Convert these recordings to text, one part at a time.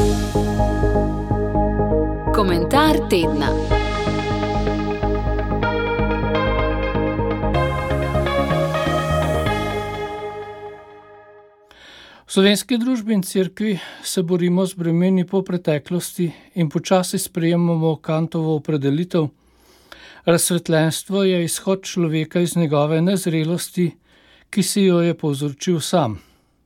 Komentar tedna. V slovenski družbi in cerkvi se borimo z bremeni po preteklosti in počasi sprejemamo Kantovo opredelitev. Razsvetljenstvo je izhod človeka iz njegove nezrelosti, ki si jo je povzročil sam.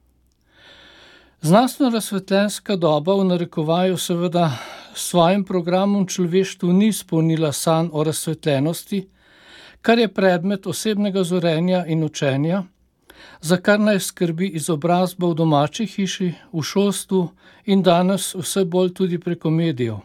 Znanstveno-razsvetljenska doba v narekovaju seveda s svojim programom človeštvu ni izpolnila sanj o razsvetljenosti, kar je predmet osebnega zorenja in učenja, za kar naj skrbi izobrazba v domači hiši, v šolstvu in danes vse bolj tudi preko medijev.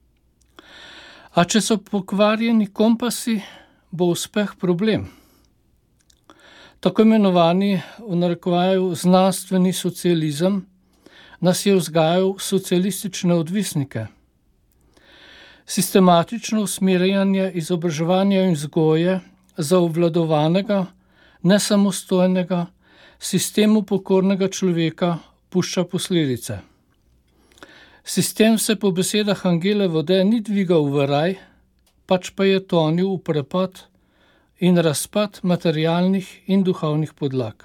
A če so pokvarjeni kompasi, bo uspeh problem. Tako imenovani v narekovaju znanstveni socializem nas je vzgajal socialistične odvisnike. Sistematično usmerjanje izobraževanja in vzgoje za obvladovanega, nesamostojnega, sistemu pokornega človeka pušča posledice. Sistem se po besedah Angele Vode ni dvigal v raj, pač pa je tonil v prepad in razpad materialnih in duhovnih podlag.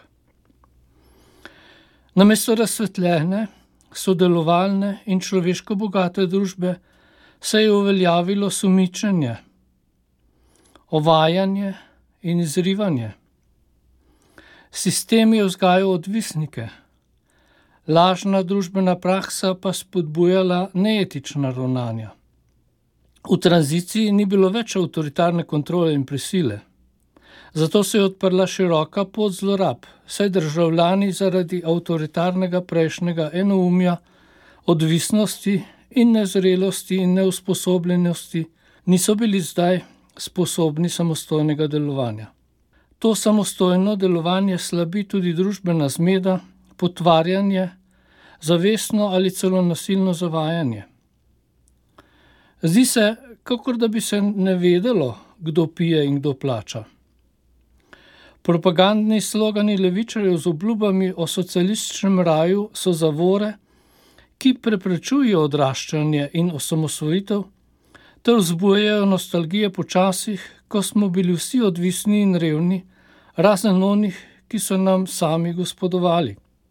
Namesto razsvetljene, sodelovalne in človeško bogate družbe se je uveljavilo sumičenje, ovajanje in izrivanje. Sistem je vzgajal odvisnike, lažna družbena praksa pa spodbujala neetična ravnanja. V tranziciji ni bilo več avtoritarne kontrole in prisile. Zato se je odprla široka pot zlorab, saj državljani zaradi avtoritarnega prejšnjega enoumja, odvisnosti in nezrelosti in neusposobljenosti niso bili zdaj sposobni samostojnega delovanja. To samostojno delovanje slabi tudi družbena zmeda, potvarjanje, zavestno ali celo nasilno zavajanje. Zdi se, kakor da bi se ne vedelo, kdo pije in kdo plača. Propagandni slogani levičarjev z obljubami o socialističnem raju so zavore, ki preprečujejo odraščanje in osamosvojitev, ter vzbujajo nostalgije po časih, ko smo bili vsi odvisni in revni, razen onih, ki so nam sami gospodovali.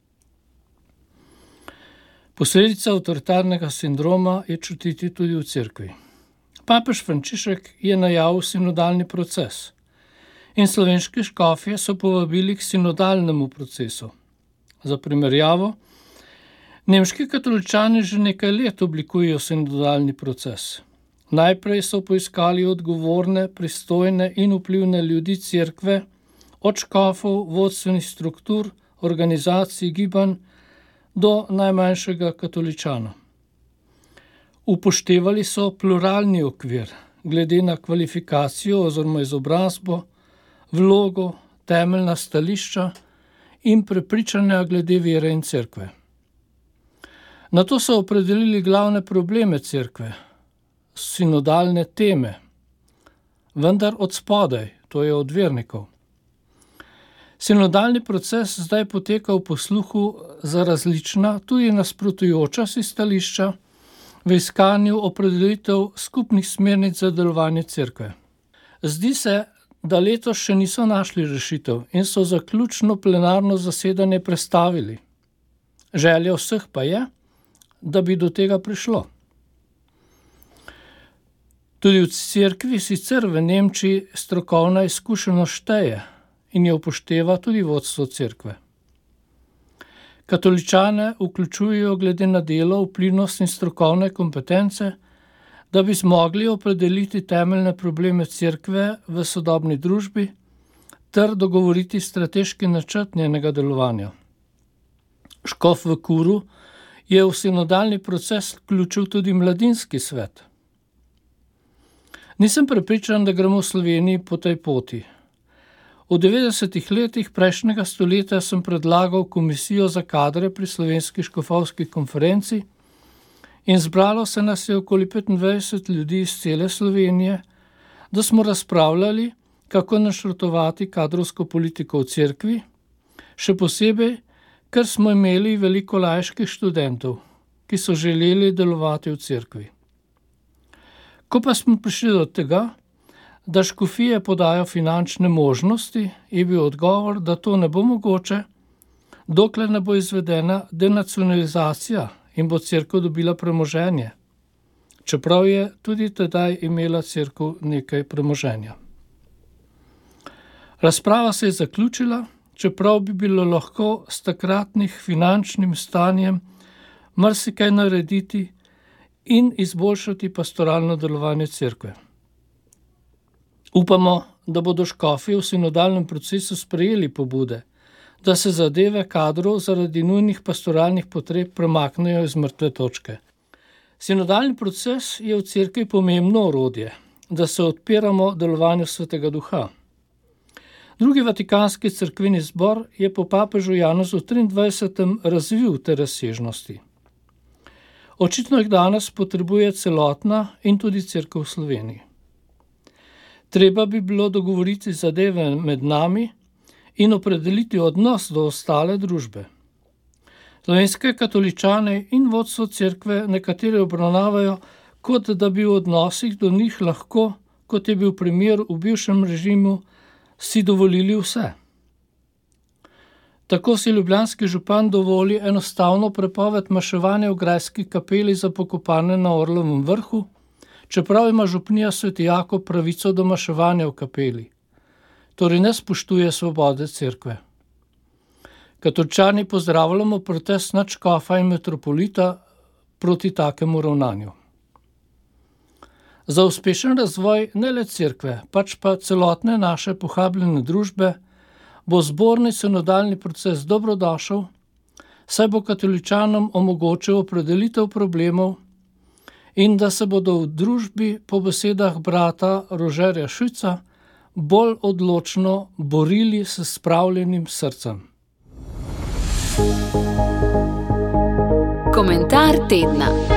Posledica avtoritarnega sindroma je čutiti tudi v cerkvi. Papež Frančišek je najavil sinodalni proces in slovenski škofje so povabili k sinodalnemu procesu. Za primerjavo, nemški katoličani že nekaj let oblikujejo sinodalni proces. Najprej so poiskali odgovorne, pristojne in vplivne ljudi cerkve, od škofov, vodstvenih struktur, organizacij, gibanj do najmanjšega katoličana. Upoštevali so pluralni okvir, glede na kvalifikacijo oziroma izobrazbo, vlogo, temeljna stališča in prepričanja glede vere in cerkve. Nato so opredelili glavne probleme cerkve, sinodalne teme, vendar od spodaj, to je od vernikov. Sinodalni proces zdaj poteka v posluhu za različna, tudi nasprotujoča si stališča v iskanju opredelitev skupnih smernic za delovanje cerkve. Zdi se, da letos še niso našli rešitev in so zaključno plenarno zasedanje prestavili. Želja vseh pa je, da bi do tega prišlo. Tudi v cerkvi sicer v Nemčiji strokovna izkušenost šteje in jo upošteva tudi vodstvo cerkve. Katoličane vključujejo glede na delo, vplivnost in strokovne kompetence, da bi zmogli opredeliti temeljne probleme cerkve v sodobni družbi ter dogovoriti strateški načrt njenega delovanja. Škof v Kuru je v sinodalni proces vključil tudi mladinski svet. Nisem prepričan, da gremo v Sloveniji po tej poti. V 90. letih prejšnjega stoletja sem predlagal komisijo za kadre pri Slovenski škofovski konferenci in zbralo se nas je okoli 25 ljudi iz cele Slovenije, da smo razpravljali, kako načrtovati kadrovsko politiko v cerkvi, še posebej, ker smo imeli veliko laiških študentov, ki so želeli delovati v cerkvi. Ko pa smo prišli do tega, da škofije podajo finančne možnosti, je bil odgovor, da to ne bo mogoče, dokler ne bo izvedena denacionalizacija in bo cerkev dobila premoženje, čeprav je tudi tedaj imela cerkev nekaj premoženja. Razprava se je zaključila, čeprav bi bilo lahko s takratnim finančnim stanjem marsikaj narediti in izboljšati pastoralno delovanje cerkve. Upamo, da bodo škofje v sinodalnem procesu sprejeli pobude, da se zadeve kadrov zaradi nujnih pastoralnih potreb premaknejo iz mrtve točke. Sinodalni proces je v cerkvi pomembno orodje, da se odpiramo delovanju Svetega Duha. Drugi vatikanski cerkveni zbor je po papežu Janezu 23. razvil te razsežnosti. Očitno jih danes potrebuje celotna in tudi cerkev v Sloveniji. Treba bi bilo dogovoriti zadeve med nami in opredeliti odnos do ostale družbe. Slovenske katoličane in vodstvo cerkve nekateri obravnavajo, kot da bi v odnosih do njih lahko, kot je bil primer v bivšem režimu, si dovolili vse. Tako si ljubljanski župan dovoli enostavno prepoved maševanja v grajski kapeli za pokopane na Orlovem vrhu, čeprav ima župnija Sveti Jakob pravico do maševanja v kapeli. Torej ne spoštuje svobode cerkve. Katoličani pozdravljamo protest nadškofa in metropolita proti takemu ravnanju. Za uspešen razvoj ne le cerkve, pač pa celotne naše pohabljene družbe, bo zborni sinodalni proces dobrodošel, saj bo katoličanom omogočil opredelitev problemov in da se bodo v družbi po besedah brata Rožerja Švica bolj odločno borili s spravljenim srcem. Komentar tedna.